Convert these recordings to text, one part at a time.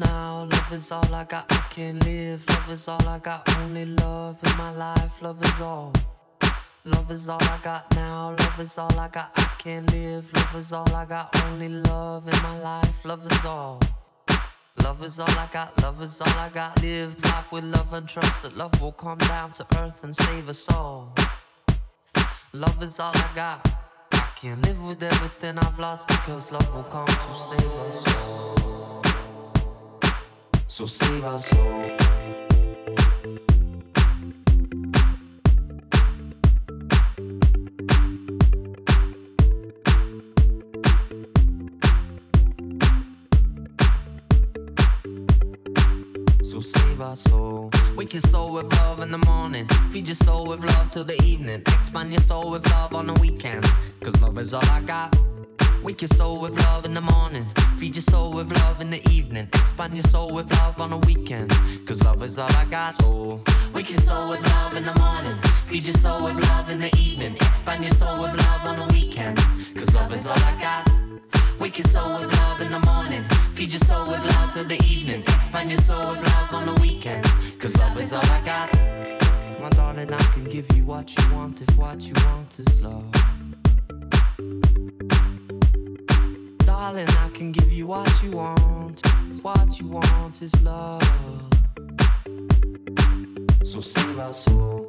now. Love is all I got, I can't live. Love is all I got, only love in my life. Love is all. Love is all I got now. Love is all I got, I can't live. Love is all I got, only love in my life. Love is all. Love is all I got, love is all I got. Live life with love and trust that love will come down to earth and save us all. Love is all I got. I can't live with everything I've lost because love will come to save us all. So save us all. So save our soul. Wake your soul with love in the morning. Feed your soul with love till the evening. Expand your soul with love on the weekend. Cause love is all I got. Wake your soul with love in the morning. Feed your soul with love in the evening. Expand your soul with love on the weekend. Cause love is all I got. So wake your soul with love in the morning. Feed your soul with love in the evening. Expand your soul with love on the weekend. Cause love is all I got. Wake your soul with love in the morning. Feed your soul with love till the evening. Expand your soul with love on the weekend. Cause love is all I got. My darling, I can give you what you want if what you want is love. Darling, I can give you what you want if what you want is love. So save our soul.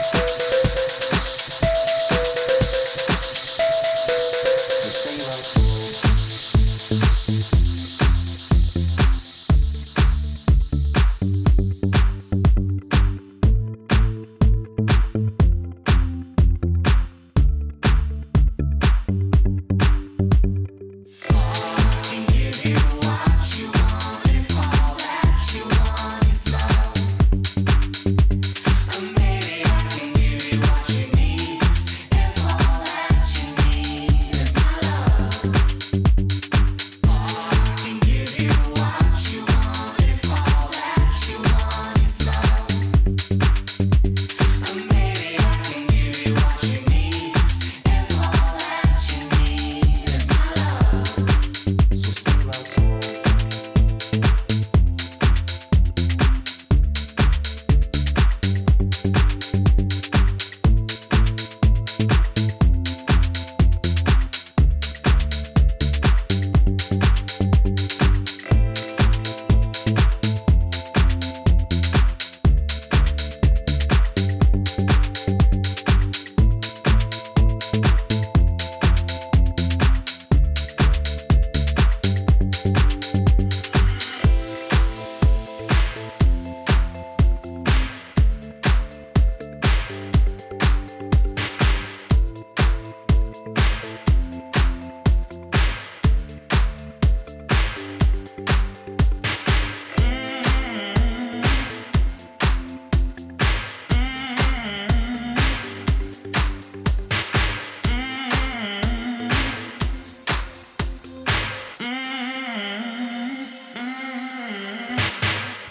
save us.